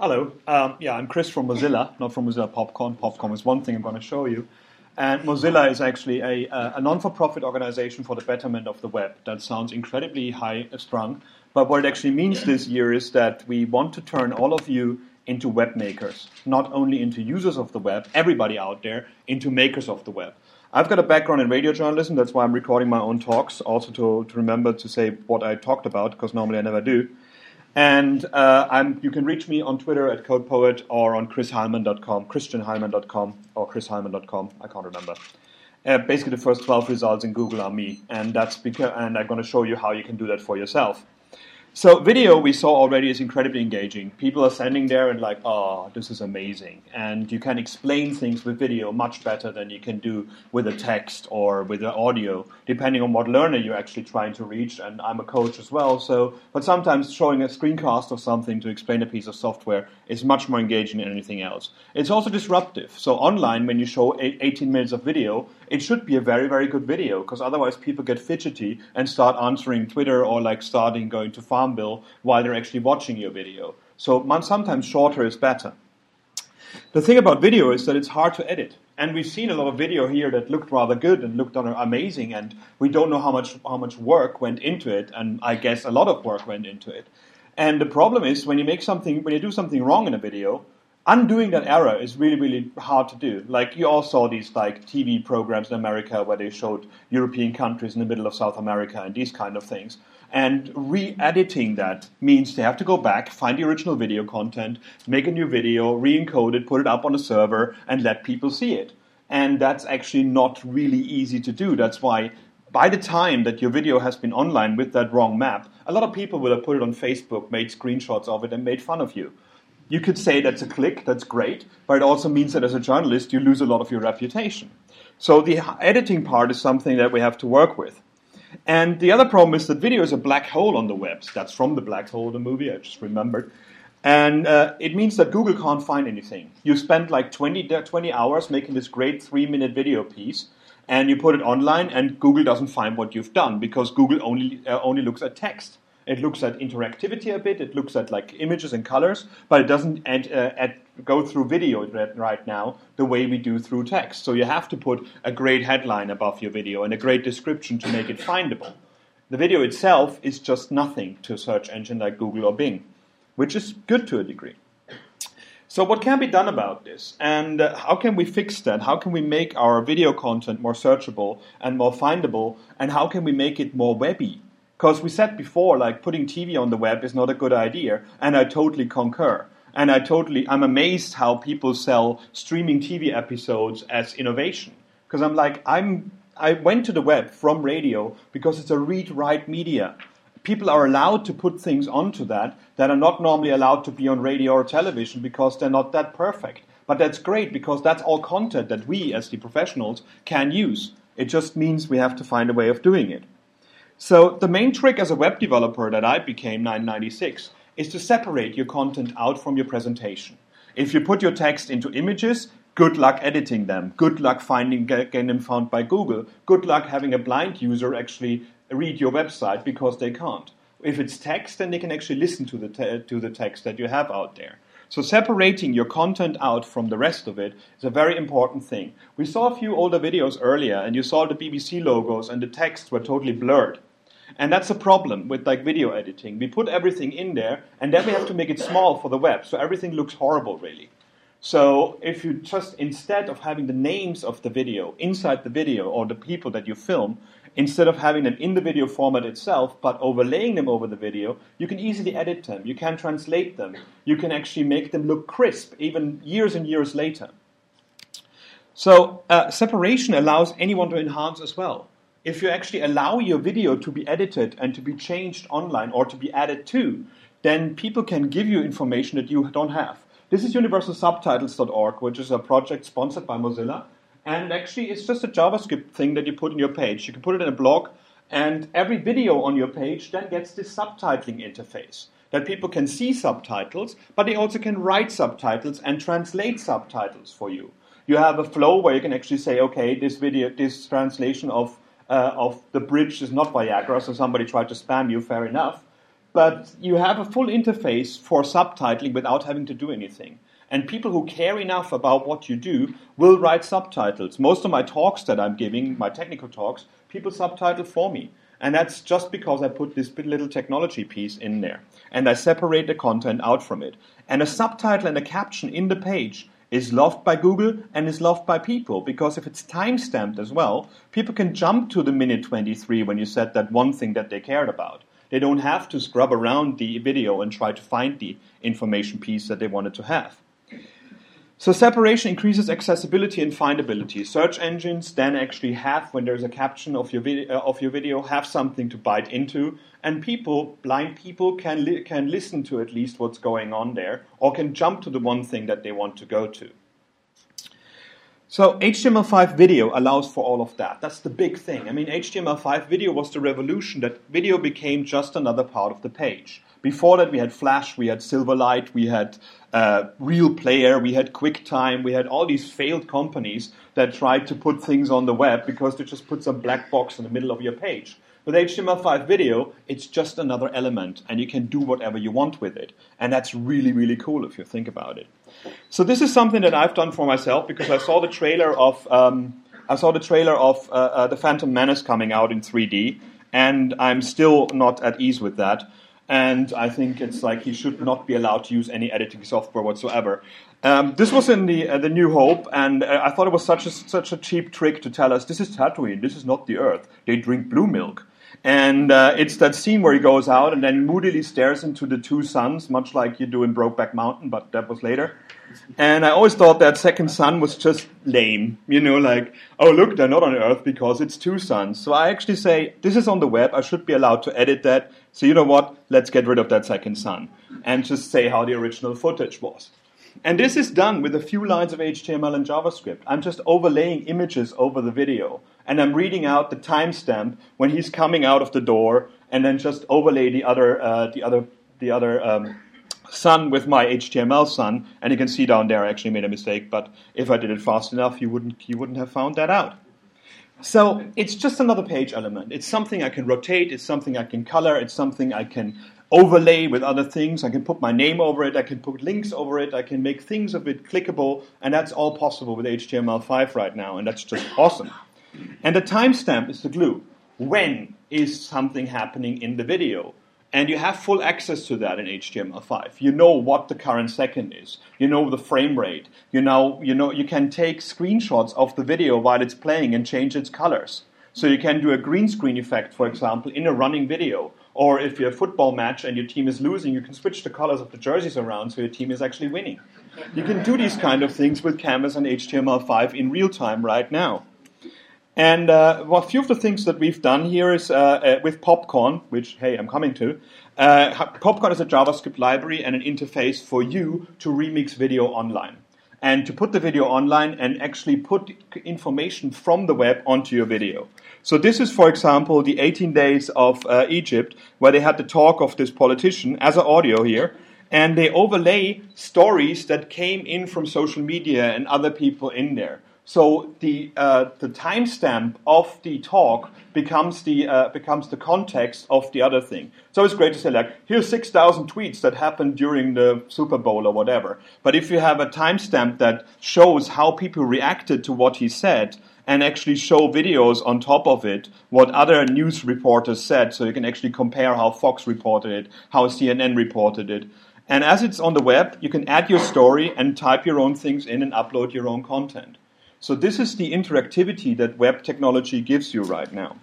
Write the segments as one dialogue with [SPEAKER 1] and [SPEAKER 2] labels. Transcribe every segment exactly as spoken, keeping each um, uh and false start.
[SPEAKER 1] Hello. Um, yeah, I'm Chris from Mozilla, not from Mozilla Popcorn. Popcorn is one thing I'm going to show you. And Mozilla is actually a, a non-for-profit organization for the betterment of the web. That sounds incredibly high-strung, but what it actually means this year is that we want to turn all of you into web makers, not only into users of the web, everybody out there, into makers of the web. I've got a background in radio journalism, that's why I'm recording my own talks, also to, to remember to say what I talked about, because normally I never do. And uh, I'm, you can reach me on Twitter at CodePoet or on chris heilmann dot com, christian heilmann dot com or chris heilmann dot com, I can't remember. Uh, basically the first twelve results in Google are me, and that's because, and I'm going to show you how you can do that for yourself. So video, we saw already, is incredibly engaging. People are standing there and like, oh, this is amazing. And you can explain things with video much better than you can do with a text or with an audio, depending on what learner you're actually trying to reach. And I'm a coach as well, so but sometimes showing a screencast of something to explain a piece of software is much more engaging than anything else. It's also disruptive. So online, when you show eighteen minutes of video, it should be a very, very good video, because otherwise people get fidgety and start answering Twitter or like starting going to Farmville while they're actually watching your video. So sometimes shorter is better. The thing about video is that it's hard to edit. And we've seen a lot of video here that looked rather good and looked amazing, and we don't know how much how much work went into it, and I guess a lot of work went into it. And the problem is when you make something, when you do something wrong in a video, undoing that error is really, really hard to do. Like you all saw these like T V programs in America where they showed European countries in the middle of South America and these kind of things. And re-editing that means they have to go back, find the original video content, make a new video, re-encode it, put it up on a server, and let people see it. And that's actually not really easy to do. That's why by the time that your video has been online with that wrong map, a lot of people will have put it on Facebook, made screenshots of it, and made fun of you. You could say that's a click, that's great, but it also means that as a journalist you lose a lot of your reputation. So the editing part is something that we have to work with. And the other problem is that video is a black hole on the web. That's from the Black Hole, the movie, I just remembered. And uh, it means that Google can't find anything. You spend like twenty, twenty hours making this great three-minute video piece, and you put it online, and Google doesn't find what you've done, because Google only uh, only looks at text. It looks at interactivity a bit, it looks at like images and colors, but it doesn't add, uh, add, go through video right now the way we do through text. So you have to put a great headline above your video and a great description to make it findable. The video itself is just nothing to a search engine like Google or Bing, which is good to a degree. So what can be done about this? And uh, how can we fix that? How can we make our video content more searchable and more findable? And how can we make it more webby? Because we said before, like putting T V on the web is not a good idea, and I totally concur. And I totally, I'm amazed how people sell streaming T V episodes as innovation. Because I'm like, I'm, I went to the web from radio because it's a read-write media. People are allowed to put things onto that that are not normally allowed to be on radio or television because they're not that perfect. But that's great because that's all content that we as the professionals can use. It just means we have to find a way of doing it. So the main trick as a web developer that I became in nineteen ninety-six is to separate your content out from your presentation. If you put your text into images, good luck editing them. Good luck finding getting them found by Google. Good luck having a blind user actually read your website because they can't. If it's text, then they can actually listen to the te- to the text that you have out there. So separating your content out from the rest of it is a very important thing. We saw a few older videos earlier, and you saw the B B C logos and the text were totally blurred. And that's a problem with like video editing. We put everything in there, and then we have to make it small for the web, so everything looks horrible, really. So if you just, instead of having the names of the video inside the video or the people that you film, instead of having them in the video format itself, but overlaying them over the video, you can easily edit them. You can translate them. You can actually make them look crisp, even years and years later. So uh, separation allows anyone to enhance as well. If you actually allow your video to be edited and to be changed online or to be added to, then people can give you information that you don't have. This is universal subtitles dot org, which is a project sponsored by Mozilla. And actually, it's just a JavaScript thing that you put in your page. You can put it in a blog, and every video on your page then gets this subtitling interface, that people can see subtitles, but they also can write subtitles and translate subtitles for you. You have a flow where you can actually say, okay, this video, this translation of uh, of the bridge is not Viagra, so somebody tried to spam you, fair enough. but you have a full interface for subtitling without having to do anything. And people who care enough about what you do will write subtitles. Most of my talks that I'm giving, my technical talks, people subtitle for me. And that's just because I put this little technology piece in there. And I separate the content out from it. And a subtitle and a caption in the page is loved by Google and is loved by people. Because if it's time-stamped as well, people can jump to the minute twenty-three when you said that one thing that they cared about. They don't have to scrub around the video and try to find the information piece that they wanted to have. So separation increases accessibility and findability. Search engines then actually have, when there's a caption of your video, uh, of your video, have something to bite into, and people, blind people, can li- can listen to at least what's going on there, or can jump to the one thing that they want to go to. So H T M L five video allows for all of that. That's the big thing. I mean, H T M L five video was the revolution that video became just another part of the page. Before that, we had Flash, we had Silverlight, we had uh, Real Player, we had QuickTime, we had all these failed companies that tried to put things on the web because they just put some black box in the middle of your page. With H T M L five video, it's just another element, and you can do whatever you want with it. And that's really, really cool if you think about it. So this is something that I've done for myself because I saw the trailer of um, I saw the trailer of uh, uh, the Phantom Menace coming out in three D, and I'm still not at ease with that. And I think it's like you should not be allowed to use any editing software whatsoever. Um, this was in the uh, the New Hope, and uh, I thought it was such a such a cheap trick to tell us this is Tatooine, this is not the Earth. They drink blue milk, and uh, it's that scene where he goes out and then moodily stares into the two suns, much like you do in Brokeback Mountain, but that was later. And I always thought that second sun was just lame, you know, like, oh, look, they're not on Earth because it's two suns. So I actually say, this is on the web, I should be allowed to edit that. So you know what, let's get rid of that second sun and just say how the original footage was. And this is done with a few lines of H T M L and JavaScript. I'm just overlaying images over the video. And I'm reading out the timestamp when he's coming out of the door, and then just overlay the other, uh, the other, the other, um, sun with my H T M L sun, and you can see down there I actually made a mistake, but if I did it fast enough, you wouldn't you wouldn't have found that out. So it's just another page element. It's something I can rotate, it's something I can color, it's something I can overlay with other things. I can put my name over it, I can put links over it, I can make things of it clickable, and that's all possible with H T M L five right now, and that's just awesome. And the timestamp is the glue. When is something happening in the video? And you have full access to that in H T M L five. You know what the current second is. You know the frame rate. You know, you know, you can take screenshots of the video while it's playing and change its colors. So you can do a green screen effect, for example, in a running video. Or if you're a football match and your team is losing, you can switch the colors of the jerseys around so your team is actually winning. You can do these kind of things with Canvas and H T M L five in real time right now. And uh, well, a few of the things that we've done here is uh, uh, with Popcorn, which, hey, I'm coming to. Uh, Popcorn is a JavaScript library and an interface for you to remix video online. And to put the video online and actually put information from the web onto your video. So this is, for example, the eighteen days of uh, Egypt, where they had the talk of this politician as an audio here. And they overlay stories that came in from social media and other people in there. So the uh, the timestamp of the talk becomes the uh, becomes the context of the other thing. So it's great to say, like, here's six thousand tweets that happened during the Super Bowl or whatever. But if you have a timestamp that shows how people reacted to what he said, and actually show videos on top of it, what other news reporters said, so you can actually compare how Fox reported it, how C N N reported it. And as it's on the web, you can add your story and type your own things in and upload your own content. So this is the interactivity that web technology gives you right now.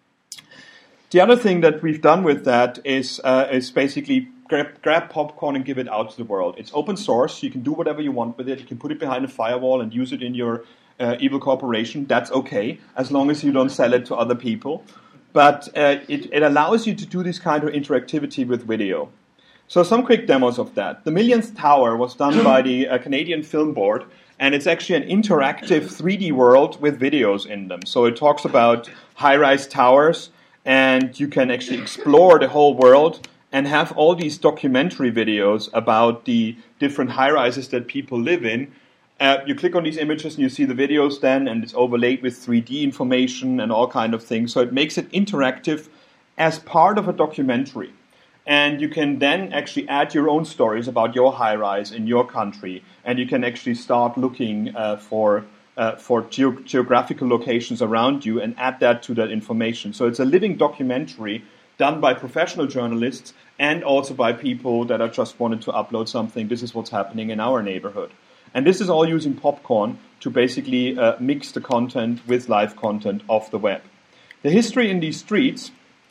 [SPEAKER 1] The other thing that we've done with that is uh, is basically grab, grab Popcorn and give it out to the world. It's open source. You can do whatever you want with it. You can put it behind a firewall and use it in your uh, evil corporation. That's okay, as long as you don't sell it to other people. But uh, it, it allows you to do this kind of interactivity with video. So some quick demos of that. The Millionth Tower was done by the uh, Canadian Film Board. And it's actually an interactive three D world with videos in them. So it talks about high-rise towers, and you can actually explore the whole world and have all these documentary videos about the different high-rises that people live in. Uh, you click on these images and you see the videos then, and it's overlaid with three D information and all kind of things. So it makes it interactive as part of a documentary. And you can then actually add your own stories about your high-rise in your country, and you can actually start looking uh, for uh, for ge- geographical locations around you and add that to that information. So it's a living documentary done by professional journalists and also by people that are just wanted to upload something. This is what's happening in our neighborhood. And this is all using Popcorn to basically uh, mix the content with live content of the web. The history in these streets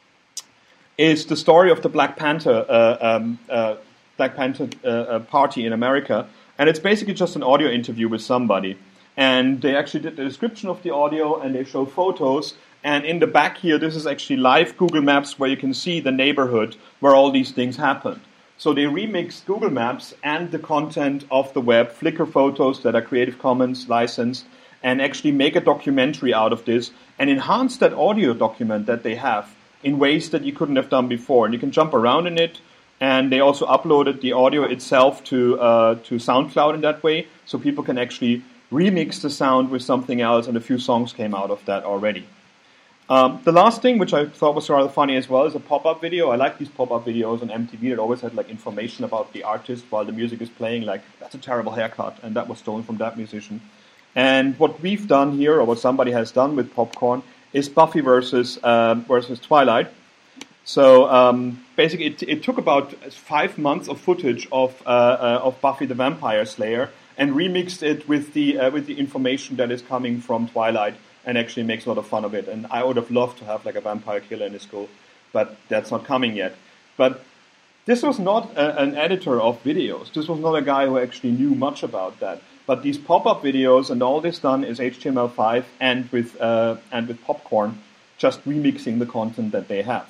[SPEAKER 1] is the story of the Black Panther uh, um, uh, Black Panther uh, uh, party in America, and it's basically just an audio interview with somebody. And they actually did the description of the audio, and they show photos. And in the back here, this is actually live Google Maps where you can see the neighborhood where all these things happened. So they remixed Google Maps and the content of the web, Flickr photos that are Creative Commons licensed, and actually make a documentary out of this and enhance that audio document that they have in ways that you couldn't have done before. And you can jump around in it. And they also uploaded the audio itself to uh, to SoundCloud in that way, so people can actually remix the sound with something else, and a few songs came out of that already. Um, the last thing, which I thought was rather funny as well, is a pop-up video. I like these pop-up videos on M T V that always had like information about the artist while the music is playing, like, that's a terrible haircut, and that was stolen from that musician. And what we've done here, or what somebody has done with Popcorn, is Buffy versus, uh, versus Twilight. So um, basically, it, it took about five months of footage of uh, uh, of Buffy the Vampire Slayer and remixed it with the uh, with the information that is coming from Twilight, and actually makes a lot of fun of it. And I would have loved to have like a vampire killer in the school, but that's not coming yet. But this was not a, an editor of videos. This was not a guy who actually knew much about that. But these pop-up videos and all this done is H T M L five and with uh, and with Popcorn, just remixing the content that they have.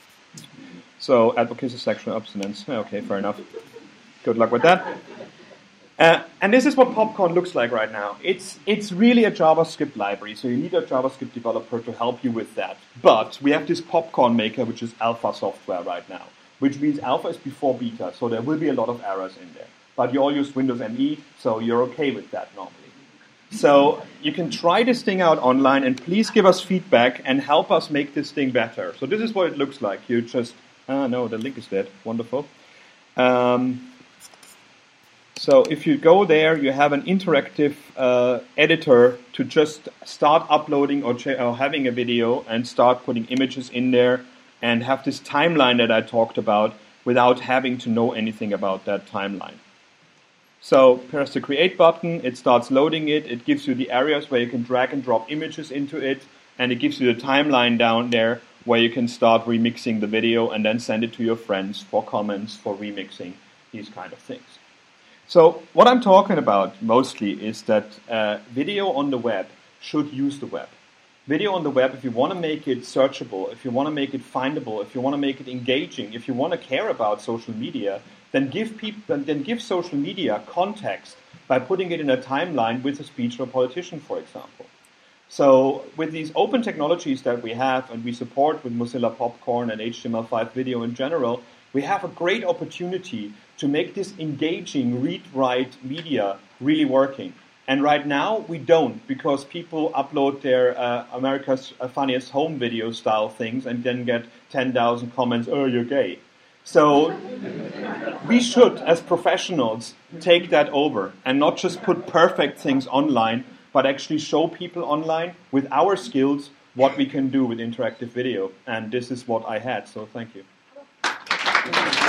[SPEAKER 1] So, advocacy, sexual abstinence. Okay, fair enough. Good luck with that. Uh, and this is what Popcorn looks like right now. It's it's really a JavaScript library, so you need a JavaScript developer to help you with that. But we have this Popcorn maker, which is alpha software right now, which means alpha is before beta, so there will be a lot of errors in there. But you all use Windows M E, so you're okay with that normally. So you can try this thing out online, and please give us feedback and help us make this thing better. So this is what it looks like. You just... Ah, no, the link is dead. Wonderful. Um, so if you go there, you have an interactive uh, editor to just start uploading or, ch- or having a video and start putting images in there and have this timeline that I talked about without having to know anything about that timeline. So press the Create button, it starts loading it, it gives you the areas where you can drag and drop images into it, and it gives you the timeline down there where you can start remixing the video and then send it to your friends for comments, for remixing, these kind of things. So what I'm talking about mostly is that uh, video on the web should use the web. Video on the web, if you want to make it searchable, if you want to make it findable, if you want to make it engaging, if you want to care about social media, then give people, then give social media context by putting it in a timeline with a speech or a politician, for example. So with these open technologies that we have and we support with Mozilla Popcorn and H T M L five video in general, we have a great opportunity to make this engaging read-write media really working. And right now we don't, because people upload their uh, America's Funniest Home Video style things and then get ten thousand comments, oh, you're gay. So we should, as professionals, take that over and not just put perfect things online, but actually show people online with our skills what we can do with interactive video. And this is what I had, so thank you.